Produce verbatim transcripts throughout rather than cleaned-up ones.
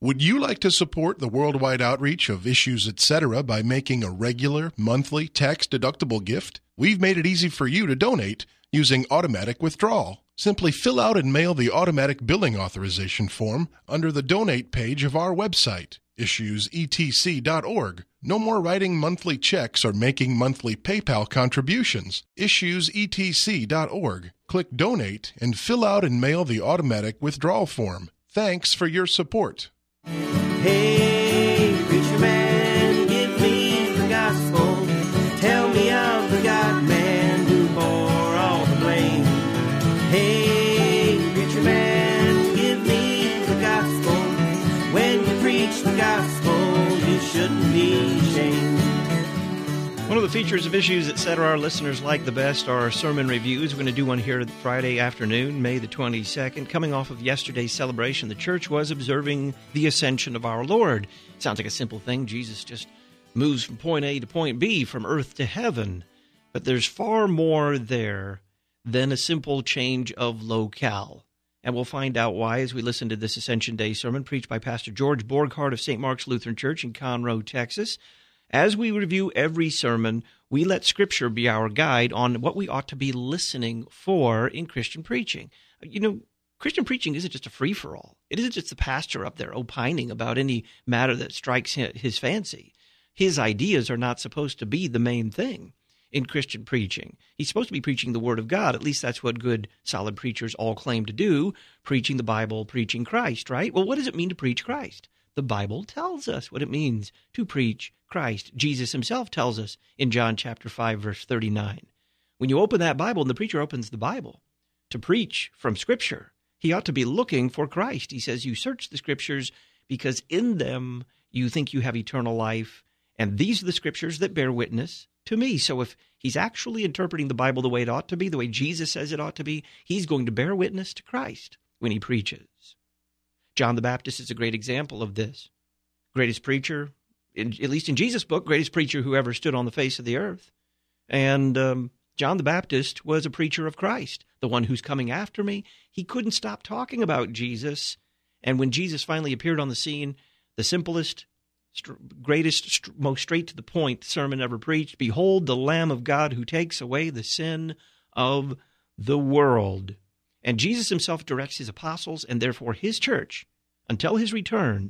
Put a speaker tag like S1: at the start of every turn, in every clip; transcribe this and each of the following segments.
S1: Would you like to support the worldwide outreach of Issues Etc. by making a regular, monthly, tax-deductible gift? We've made it easy for you to donate using automatic withdrawal. Simply fill out and mail the automatic billing authorization form under the donate page of our website, issues e t c dot org. No more writing monthly checks or making monthly PayPal contributions. issues e t c dot org. Click Donate and fill out and mail the automatic withdrawal form. Thanks for your support.
S2: Hey, preacher man, give me the gospel. Tell me of the God-man who bore all the blame. Hey, preacher man, give me the gospel. When you preach the gospel, you shouldn't be ashamed.
S3: One of the features of Issues Etc. our listeners like the best are sermon reviews. We're going to do one here Friday afternoon, May the twenty-second. Coming off of yesterday's celebration, the church was observing the ascension of our Lord. It sounds like a simple thing. Jesus just moves from point A to point B, from earth to heaven. But there's far more there than a simple change of locale. And we'll find out why as we listen to this Ascension Day sermon preached by Pastor George Borghardt of Saint Mark's Lutheran Church in Conroe, Texas. As we review every sermon, we let Scripture be our guide on what we ought to be listening for in Christian preaching. You know, Christian preaching isn't just a free-for-all. It isn't just the pastor up there opining about any matter that strikes his fancy. His ideas are not supposed to be the main thing in Christian preaching. He's supposed to be preaching the Word of God. At least that's what good, solid preachers all claim to do, preaching the Bible, preaching Christ, right? Well, what does it mean to preach Christ? The Bible tells us what it means to preach Christ. Jesus himself tells us in John chapter five, verse thirty-nine. When you open that Bible and the preacher opens the Bible to preach from Scripture, he ought to be looking for Christ. He says, you search the Scriptures because in them you think you have eternal life, and these are the Scriptures that bear witness to me. So if he's actually interpreting the Bible the way it ought to be, the way Jesus says it ought to be, he's going to bear witness to Christ when he preaches. John the Baptist is a great example of this. Greatest preacher, in, at least in Jesus' book, greatest preacher who ever stood on the face of the earth. And um, John the Baptist was a preacher of Christ, the one who's coming after me. He couldn't stop talking about Jesus. And when Jesus finally appeared on the scene, the simplest, st- greatest, st- most straight-to-the-point sermon ever preached, behold the Lamb of God who takes away the sin of the world. And Jesus himself directs his apostles and therefore his church until his return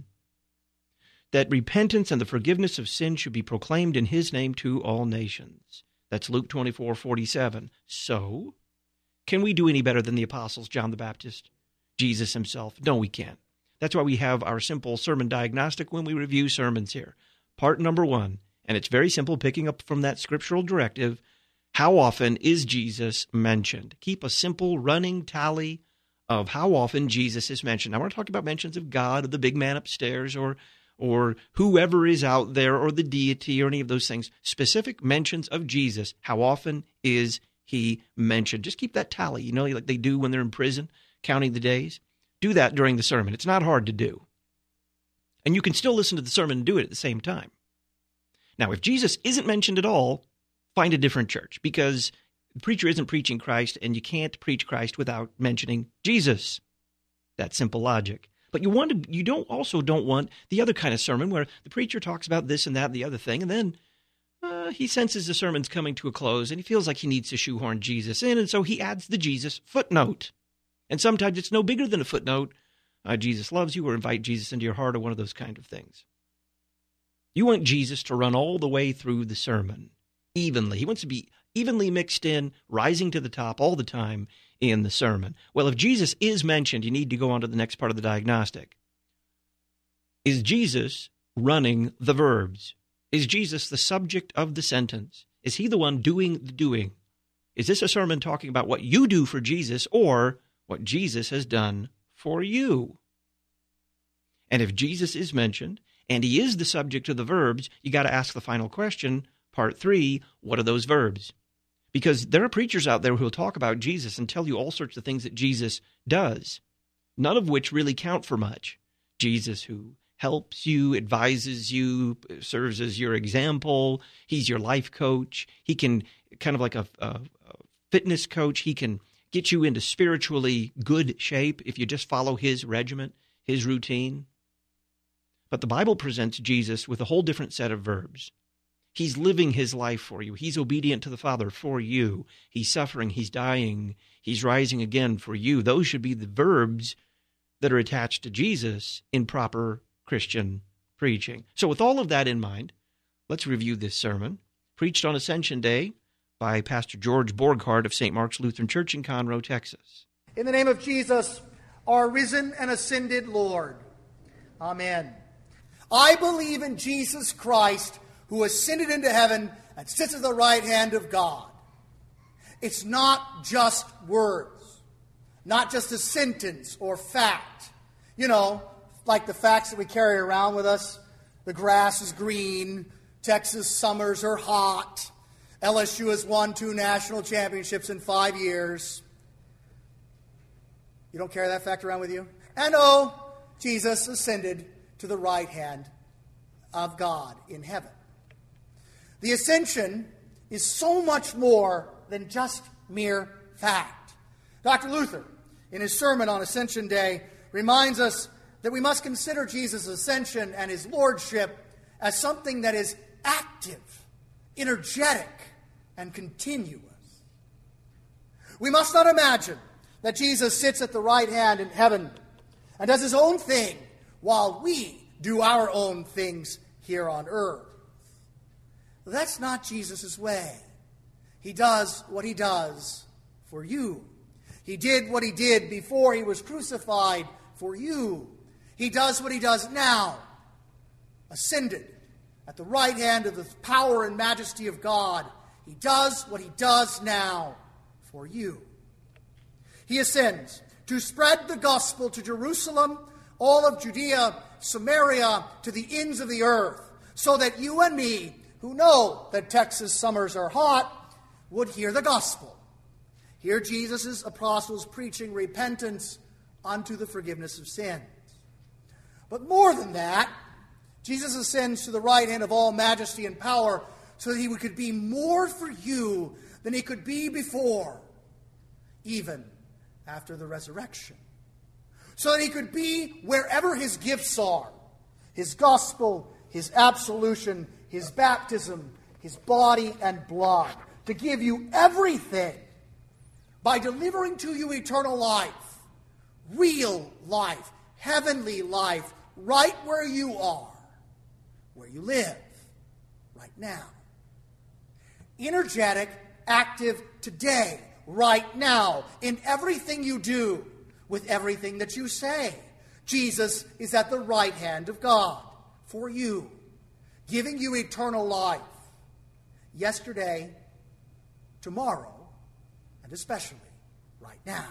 S3: that repentance and the forgiveness of sin should be proclaimed in his name to all nations. That's Luke twenty-four forty-seven. So, can we do any better than the apostles, John the Baptist, Jesus himself? No, we can't. That's why we have our simple sermon diagnostic when we review sermons here. Part number one, and it's very simple, picking up from that scriptural directive. How often is Jesus mentioned? Keep a simple running tally of how often Jesus is mentioned. I want to talk about mentions of God, of the big man upstairs, or or whoever is out there, or the deity, or any of those things. Specific mentions of Jesus. How often is he mentioned? Just keep that tally, you know, like they do when they're in prison, counting the days. Do that during the sermon. It's not hard to do. And you can still listen to the sermon and do it at the same time. Now, if Jesus isn't mentioned at all, find a different church, because the preacher isn't preaching Christ, and you can't preach Christ without mentioning Jesus. That's simple logic. But you want to, you don't also don't want the other kind of sermon where the preacher talks about this and that and the other thing, and then uh, he senses the sermon's coming to a close, and he feels like he needs to shoehorn Jesus in, and so he adds the Jesus footnote. And sometimes it's no bigger than a footnote. Uh, Jesus loves you, or invite Jesus into your heart, or one of those kind of things. You want Jesus to run all the way through the sermon evenly. He wants to be evenly mixed in, rising to the top all the time in the sermon. Well, if Jesus is mentioned, you need to go on to the next part of the diagnostic. Is Jesus running the verbs? Is Jesus the subject of the sentence? Is he the one doing the doing? Is this a sermon talking about what you do for Jesus, or what Jesus has done for you? And if Jesus is mentioned, and he is the subject of the verbs, you got to ask the final question, part three, what are those verbs? Because there are preachers out there who will talk about Jesus and tell you all sorts of things that Jesus does, none of which really count for much. Jesus who helps you, advises you, serves as your example. He's your life coach. He can, kind of like a, a, a fitness coach, he can get you into spiritually good shape if you just follow his regimen, his routine. But the Bible presents Jesus with a whole different set of verbs. He's living his life for you. He's obedient to the Father for you. He's suffering. He's dying. He's rising again for you. Those should be the verbs that are attached to Jesus in proper Christian preaching. So with all of that in mind, let's review this sermon, preached on Ascension Day by Pastor George Borghardt of Saint Mark's Lutheran Church in Conroe, Texas.
S4: In the name of Jesus, our risen and ascended Lord. Amen. I believe in Jesus Christ, who ascended into heaven and sits at the right hand of God. It's not just words, not just a sentence or fact. You know, like the facts that we carry around with us. The grass is green, Texas summers are hot, L S U has won two national championships in five years. You don't carry that fact around with you? And oh, Jesus ascended to the right hand of God in heaven. The ascension is so much more than just mere fact. Doctor Luther, in his sermon on Ascension Day, reminds us that we must consider Jesus' ascension and his lordship as something that is active, energetic, and continuous. We must not imagine that Jesus sits at the right hand in heaven and does his own thing while we do our own things here on earth. That's not Jesus' way. He does what he does for you. He did what he did before he was crucified for you. He does what he does now, ascended at the right hand of the power and majesty of God. He does what he does now for you. He ascends to spread the gospel to Jerusalem, all of Judea, Samaria, to the ends of the earth, so that you and me, who know that Texas summers are hot, would hear the gospel. Hear Jesus' apostles preaching repentance unto the forgiveness of sins. But more than that, Jesus ascends to the right hand of all majesty and power so that he could be more for you than he could be before, even after the resurrection. So that he could be wherever his gifts are, his gospel, his absolution, his baptism, his body and blood, to give you everything by delivering to you eternal life, real life, heavenly life, right where you are, where you live, right now. Energetic, active today, right now, in everything you do, with everything that you say. Jesus is at the right hand of God for you, giving you eternal life, yesterday, tomorrow, and especially right now.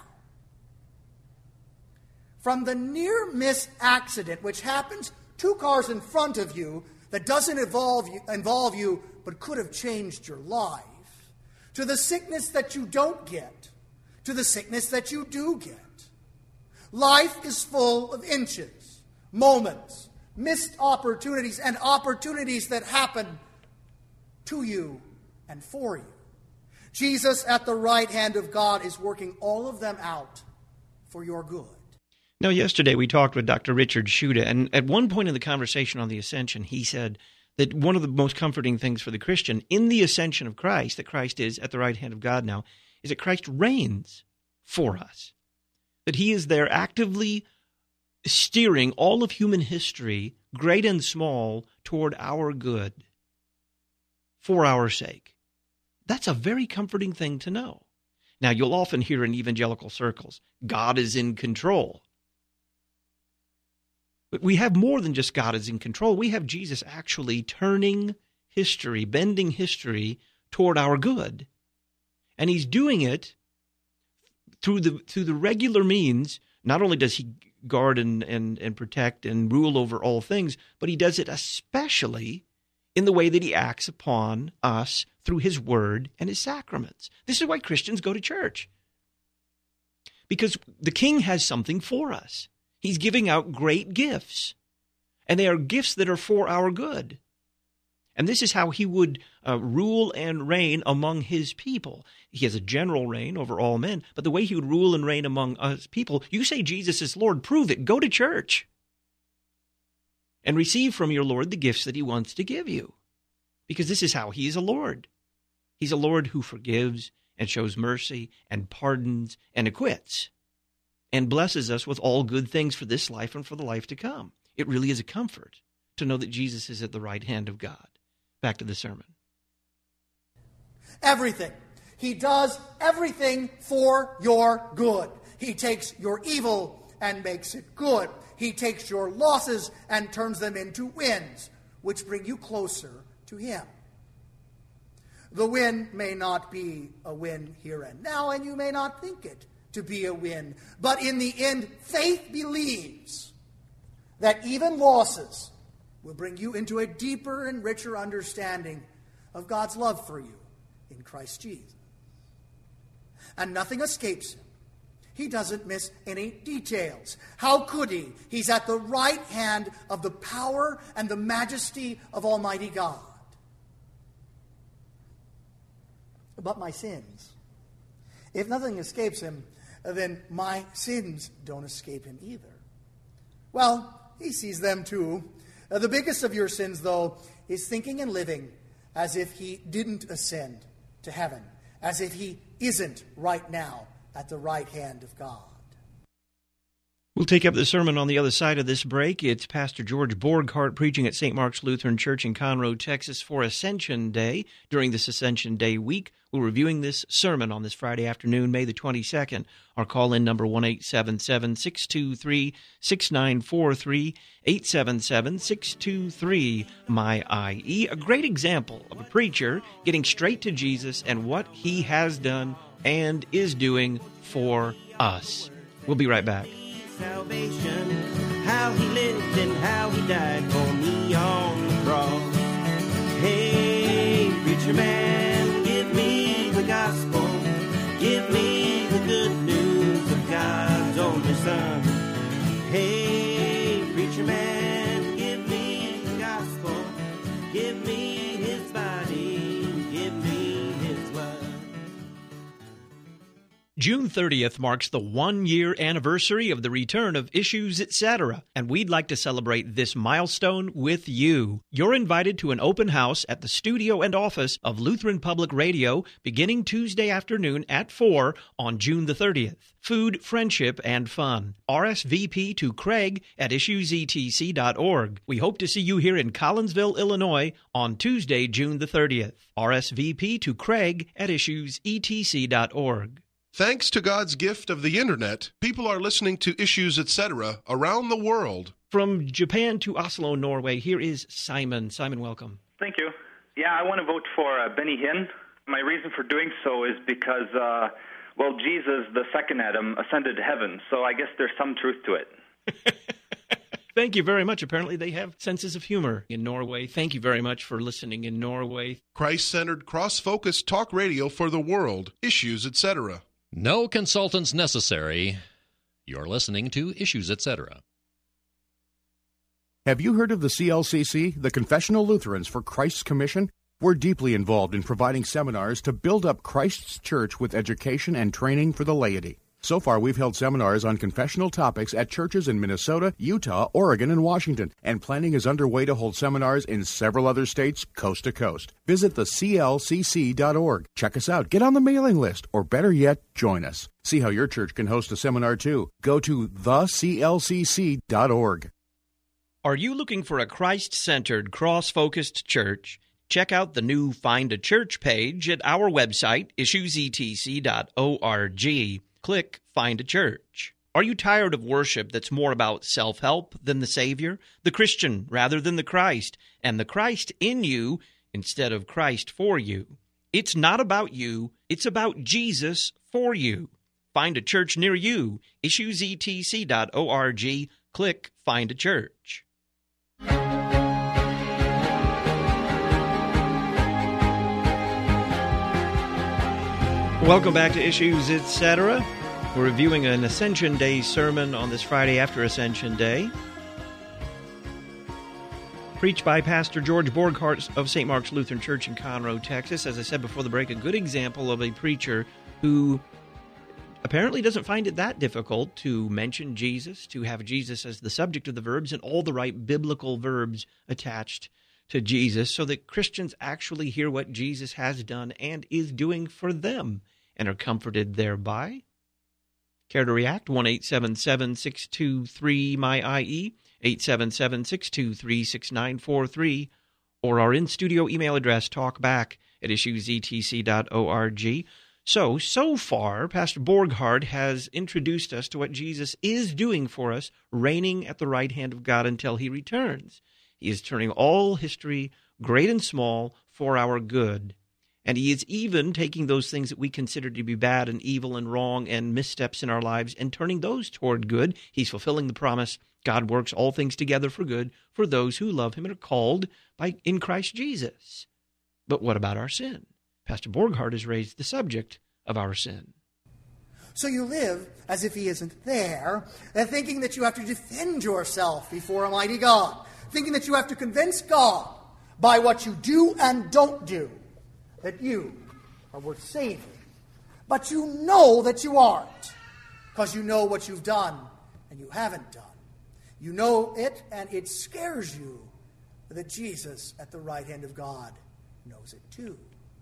S4: From the near-miss accident which happens two cars in front of you that doesn't involve you, involve you but could have changed your life, to the sickness that you don't get, to the sickness that you do get. Life is full of inches, moments, missed opportunities, and opportunities that happen to you and for you. Jesus at the right hand of God is working all of them out for your good.
S3: Now, yesterday we talked with Doctor Richard Schuda, and at one point in the conversation on the Ascension, he said that one of the most comforting things for the Christian in the ascension of Christ, that Christ is at the right hand of God now, is that Christ reigns for us. That he is there actively steering all of human history, great and small, toward our good, for our sake. That's a very comforting thing to know. Now, you'll often hear in evangelical circles, God is in control. But we have more than just God is in control. We have Jesus actually turning history, bending history toward our good. And he's doing it through the through the regular means. Not only does he guard and, and, and protect and rule over all things, but he does it especially in the way that he acts upon us through his word and his sacraments. This is why Christians go to church. Because the King has something for us. He's giving out great gifts, and they are gifts that are for our good. And this is how he would uh, rule and reign among his people. He has a general reign over all men, but the way he would rule and reign among us people, you say Jesus is Lord, prove it. Go to church. and receive from your Lord the gifts that he wants to give you. Because this is how he is a Lord. He's a Lord who forgives and shows mercy and pardons and acquits and blesses us with all good things for this life and for the life to come. It really is a comfort to know that Jesus is at the right hand of God. Back to the sermon.
S4: Everything. He does everything for your good. He takes your evil and makes it good. He takes your losses and turns them into wins, which bring you closer to him. The win may not be a win here and now, and you may not think it to be a win. But in the end, faith believes that even losses will bring you into a deeper and richer understanding of God's love for you in Christ Jesus. And nothing escapes him. He doesn't miss any details. How could he? He's at the right hand of the power and the majesty of Almighty God. But my sins. If nothing escapes him, then my sins don't escape him either. Well, he sees them too. Uh, the biggest of your sins, though, is thinking and living as if he didn't ascend to heaven, as if he isn't right now at the right hand of God.
S3: We'll take up the sermon on the other side of this break. It's Pastor George Borghardt preaching at Saint Mark's Lutheran Church in Conroe, Texas for Ascension Day. During this Ascension Day week, we're reviewing this sermon on this Friday afternoon, May the twenty-second. Our call-in number one eight seven seven, six two three, six nine four three, eight seven seven, six two three, M Y I E. A great example of a preacher getting straight to Jesus and what he has done and is doing for us. We'll be right back.
S2: Salvation, how he lived and how he died for me on the cross. Hey, preacher man, give me the gospel. Give me the good news of God's only Son. Hey, preacher man, give me the gospel. Give me his body, give me his blood.
S3: June thirtieth marks the one-year anniversary of the return of Issues, et cetera, and we'd like to celebrate this milestone with you. You're invited to an open house at the studio and office of Lutheran Public Radio beginning Tuesday afternoon at four on June the thirtieth. Food, friendship, and fun. R S V P to Craig at issues e t c dot org. We hope to see you here in Collinsville, Illinois on Tuesday, June the thirtieth. R S V P to Craig at issues e t c dot org.
S1: Thanks to God's gift of the Internet, people are listening to Issues, et cetera around the world.
S3: From Japan to Oslo, Norway, here is Simon. Simon, welcome.
S5: Thank you. Yeah, I want to vote for uh, Benny Hinn. My reason for doing so is because, uh, well, Jesus, the second Adam, ascended to heaven, so I guess there's some truth to it.
S3: Thank you very much. Apparently they have senses of humor in Norway. Thank you very much for listening in Norway.
S1: Christ-centered, cross-focused talk radio for the world. Issues, et cetera.
S6: No consultants necessary. You're listening to Issues, et cetera.
S7: Have you heard of the C L C C, the Confessional Lutherans for Christ's Commission? We're deeply involved in providing seminars to build up Christ's church with education and training for the laity. So far, we've held seminars on confessional topics at churches in Minnesota, Utah, Oregon, and Washington, and planning is underway to hold seminars in several other states, coast to coast. Visit the C L C C dot org. Check us out. Get on the mailing list, or better yet, join us. See how your church can host a seminar, too. Go to the C L C C dot org.
S3: Are you looking for a Christ-centered, cross-focused church? Check out the new Find a Church page at our website, issues e t c dot org. Click Find a Church. Are you tired of worship that's more about self-help than the Savior, the Christian rather than the Christ, and the Christ in you instead of Christ for you? It's not about you, it's about Jesus for you. Find a church near you, issues e t c dot org. Click Find a Church. Welcome back to Issues, et cetera. We're reviewing an Ascension Day sermon on this Friday after Ascension Day, preached by Pastor George Borghardt of Saint Mark's Lutheran Church in Conroe, Texas. As I said before the break, a good example of a preacher who apparently doesn't find it that difficult to mention Jesus, to have Jesus as the subject of the verbs and all the right biblical verbs attached to Jesus, so that Christians actually hear what Jesus has done and is doing for them and are comforted thereby. Care to react? one eight seven seven, six two three, M Y I E, eight seven seven, six two three, six nine four three, or our in-studio email address, talkback at issues e t c dot org. So, so far, Pastor Borghardt has introduced us to what Jesus is doing for us, reigning at the right hand of God until he returns. He is turning all history, great and small, for our good. And he is even taking those things that we consider to be bad and evil and wrong and missteps in our lives and turning those toward good. He's fulfilling the promise, God works all things together for good for those who love him and are called by in Christ Jesus. But what about our sin? Pastor Borghardt has raised the subject of our sin.
S4: So you live as if he isn't there, and thinking that you have to defend yourself before Almighty God, thinking that you have to convince God by what you do and don't do that you are worth saving. But you know that you aren't, because you know what you've done and you haven't done. You know it, and it scares you that Jesus at the right hand of God knows it too.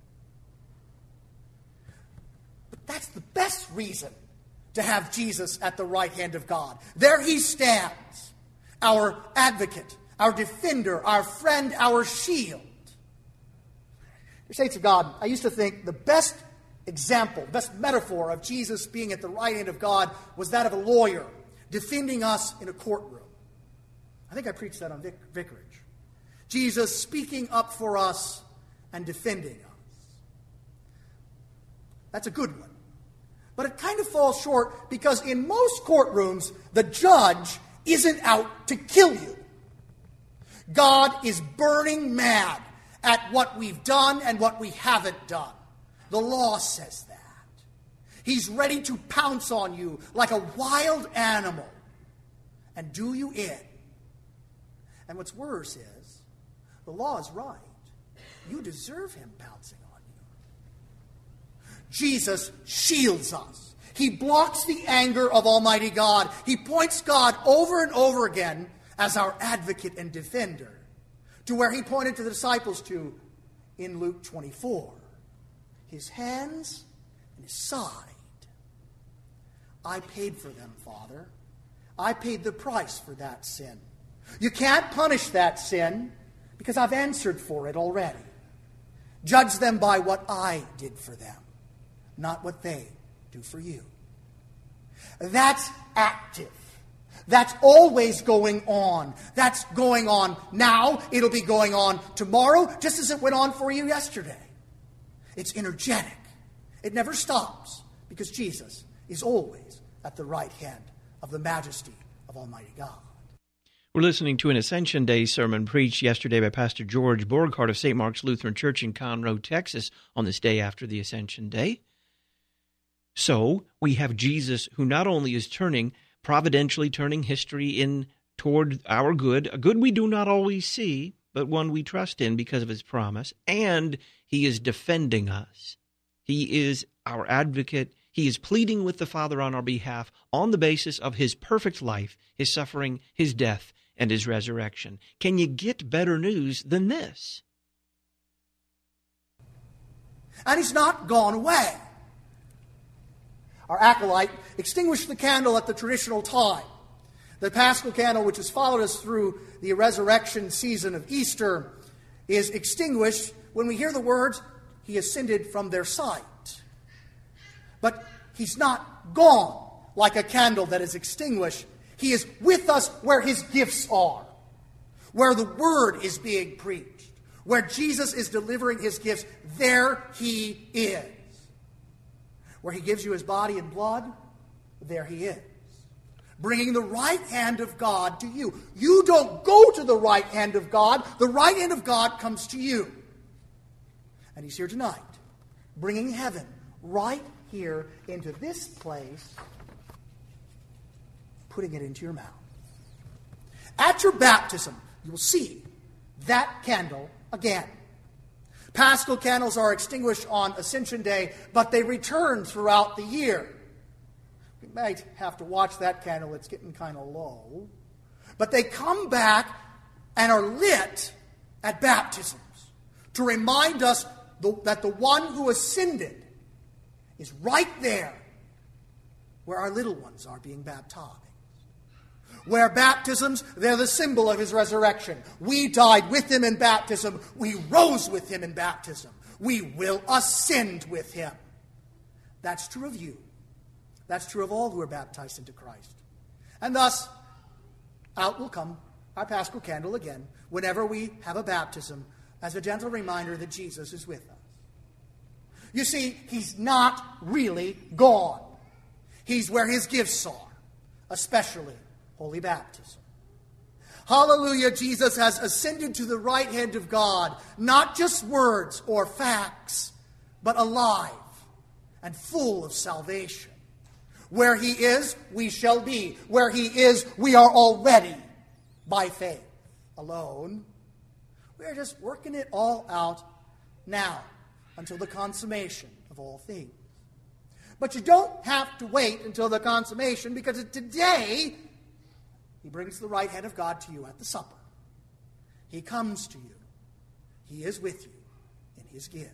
S4: But that's the best reason to have Jesus at the right hand of God. There he stands, our advocate, our defender, our friend, our shield. Dear saints of God, I used to think the best example, best metaphor of Jesus being at the right hand of God was that of a lawyer defending us in a courtroom. I think I preached that on Vic- Vicarage. Jesus speaking up for us and defending us. That's a good one. But it kind of falls short because in most courtrooms, the judge isn't out to kill you. God is burning mad at what we've done and what we haven't done. The law says that. He's ready to pounce on you like a wild animal and do you in. And what's worse is, the law is right. You deserve him pouncing on you. Jesus shields us. He blocks the anger of Almighty God. He points God over and over again as our advocate and defender, to where he pointed to the disciples to in Luke twenty-four. His hands and his side. I paid for them, Father. I paid the price for that sin. You can't punish that sin because I've answered for it already. Judge them by what I did for them, not what they do for you. That's active. That's always going on. That's going on now. It'll be going on tomorrow, just as it went on for you yesterday. It's energetic. It never stops because Jesus is always at the right hand of the majesty of Almighty God.
S3: We're listening to an Ascension Day sermon preached yesterday by Pastor George Borghardt of Saint Mark's Lutheran Church in Conroe, Texas, on this day after the Ascension Day. So, we have Jesus who not only is turning, providentially turning history in toward our good, a good we do not always see, but one we trust in because of his promise, and he is defending us. He is our advocate. He is pleading with the Father on our behalf on the basis of his perfect life, his suffering, his death, and his resurrection. Can you get better news than this?
S4: And he's not gone away. Our acolyte extinguished the candle at the traditional time. The Paschal candle, which has followed us through the resurrection season of Easter, is extinguished when we hear the words, he ascended from their sight. But he's not gone like a candle that is extinguished. He is with us where his gifts are, where the word is being preached, where Jesus is delivering his gifts. There he is. Where he gives you his body and blood, there he is. Bringing the right hand of God to you. You don't go to the right hand of God. The right hand of God comes to you. And he's here tonight, bringing heaven right here into this place, putting it into your mouth. At your baptism, you will see that candle again. Paschal candles are extinguished on Ascension Day, but they return throughout the year. You might have to watch that candle. It's getting kind of low. But they come back and are lit at baptisms to remind us the, that the one who ascended is right there where our little ones are being baptized. Where baptisms, they're the symbol of his resurrection. We died with him in baptism. We rose with him in baptism. We will ascend with him. That's true of you. That's true of all who are baptized into Christ. And thus, out will come our paschal candle again whenever we have a baptism as a gentle reminder that Jesus is with us. You see, he's not really gone. He's where his gifts are, especially holy baptism. Hallelujah, Jesus has ascended to the right hand of God, not just words or facts, but alive and full of salvation. Where he is, we shall be. Where he is, we are already by faith alone. We are just working it all out now until the consummation of all things. But you don't have to wait until the consummation, because today he brings the right hand of God to you at the supper. He comes to you. He is with you in his gifts.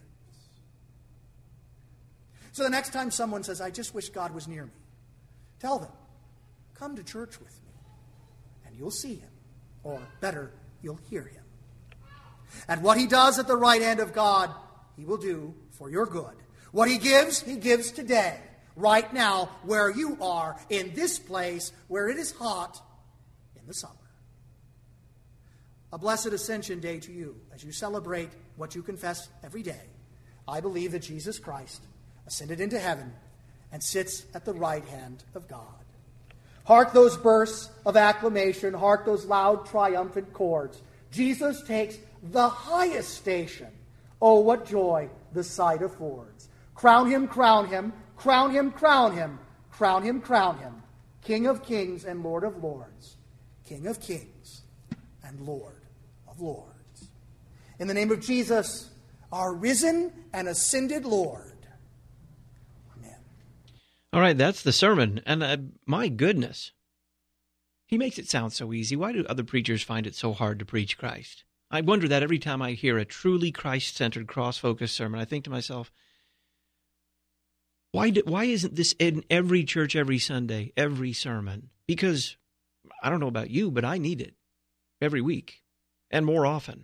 S4: So the next time someone says, I just wish God was near me, tell them, come to church with me, and you'll see him. Or better, you'll hear him. And what he does at the right hand of God, he will do for your good. What he gives, he gives today, right now, where you are, in this place where it is hot in the summer. A blessed Ascension Day to you as you celebrate what you confess every day. I believe that Jesus Christ ascended into heaven and sits at the right hand of God. Hark those bursts of acclamation, hark those loud triumphant chords. Jesus takes the highest station. Oh, what joy the sight affords. Crown him, crown him, crown him, crown him, crown him, crown him, King of kings and Lord of lords, King of kings and Lord of lords. In the name of Jesus, our risen and ascended Lord. Amen.
S3: All right, that's the sermon. And uh, my goodness, he makes it sound so easy. Why do other preachers find it so hard to preach Christ? I wonder that every time I hear a truly Christ-centered, cross-focused sermon. I think to myself, why do, why isn't this in every church, every Sunday, every sermon? Because I don't know about you, but I need it every week and more often.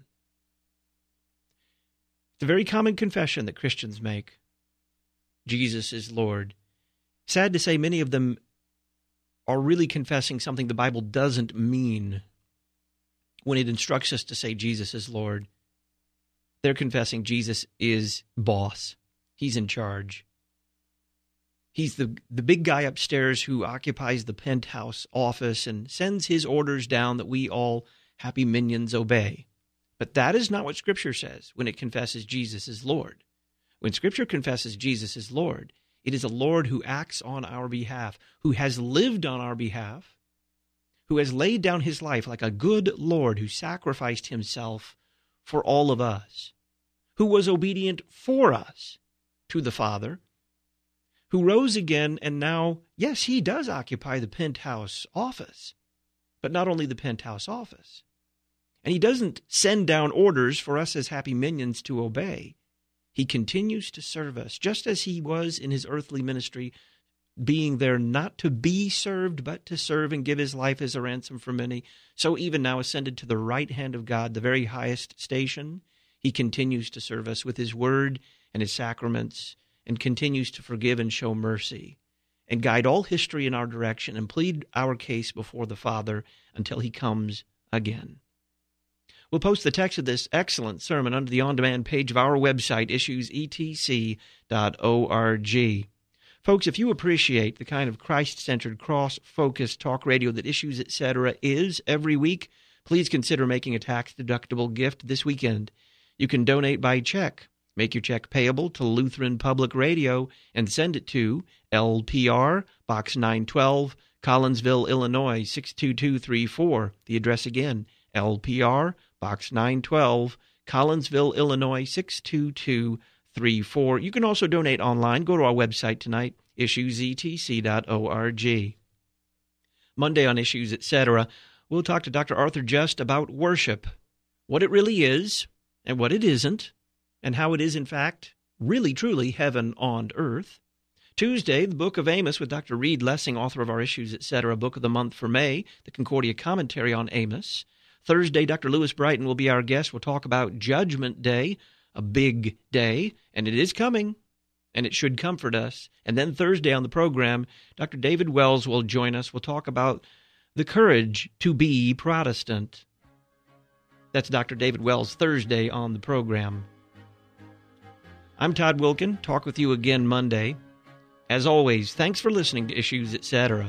S3: It's a very common confession that Christians make. Jesus is Lord. Sad to say, many of them are really confessing something the Bible doesn't mean when it instructs us to say Jesus is Lord. They're confessing Jesus is boss. He's in charge. He's the, the big guy upstairs who occupies the penthouse office and sends his orders down that we all happy minions obey. But that is not what Scripture says when it confesses Jesus is Lord. When Scripture confesses Jesus is Lord, it is a Lord who acts on our behalf, who has lived on our behalf, who has laid down his life like a good Lord who sacrificed himself for all of us, who was obedient for us to the Father, who rose again, and now, yes, he does occupy the penthouse office, but not only the penthouse office. And he doesn't send down orders for us as happy minions to obey. He continues to serve us, just as he was in his earthly ministry, being there not to be served, but to serve and give his life as a ransom for many. So even now ascended to the right hand of God, the very highest station, he continues to serve us with his word and his sacraments, and continues to forgive and show mercy, and guide all history in our direction, and plead our case before the Father until he comes again. We'll post the text of this excellent sermon under the on-demand page of our website, issues e t c dot org. Folks, if you appreciate the kind of Christ-centered, cross-focused talk radio that Issues, et cetera is every week, please consider making a tax-deductible gift this weekend. You can donate by check. Make your check payable to Lutheran Public Radio and send it to L P R, Box nine twelve, Collinsville, Illinois, six two two three four. The address again, L P R, Box nine twelve, Collinsville, Illinois, six two two three four. You can also donate online. Go to our website tonight, issues e t c dot org. Monday on Issues, et cetera, we'll talk to Doctor Arthur Just about worship, what it really is and what it isn't, and how it is, in fact, really, truly heaven on earth. Tuesday, the Book of Amos with Doctor Reed Lessing, author of our Issues, et cetera, Book of the Month for May, the Concordia Commentary on Amos. Thursday, Doctor Lewis Brighton will be our guest. We'll talk about Judgment Day, a big day, and it is coming, and it should comfort us. And then Thursday on the program, Doctor David Wells will join us. We'll talk about the courage to be Protestant. That's Doctor David Wells Thursday on the program. I'm Todd Wilkin. Talk with you again Monday. As always, thanks for listening to Issues, et cetera.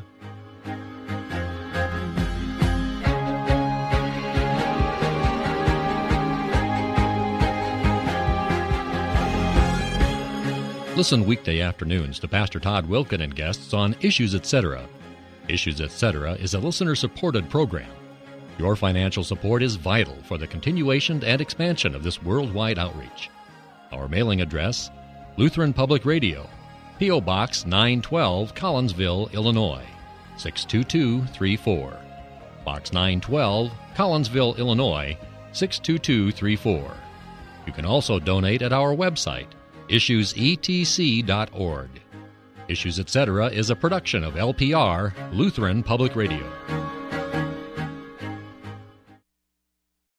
S6: Listen weekday afternoons to Pastor Todd Wilkin and guests on Issues, et cetera. Issues, et cetera is a listener-supported program. Your financial support is vital for the continuation and expansion of this worldwide outreach. Our mailing address, Lutheran Public Radio, P O. Box nine twelve, Collinsville, Illinois, six two two three four. Box nine twelve, Collinsville, Illinois, six two two three four. You can also donate at our website, issues e t c dot org. Issues, et cetera is a production of L P R, Lutheran Public Radio.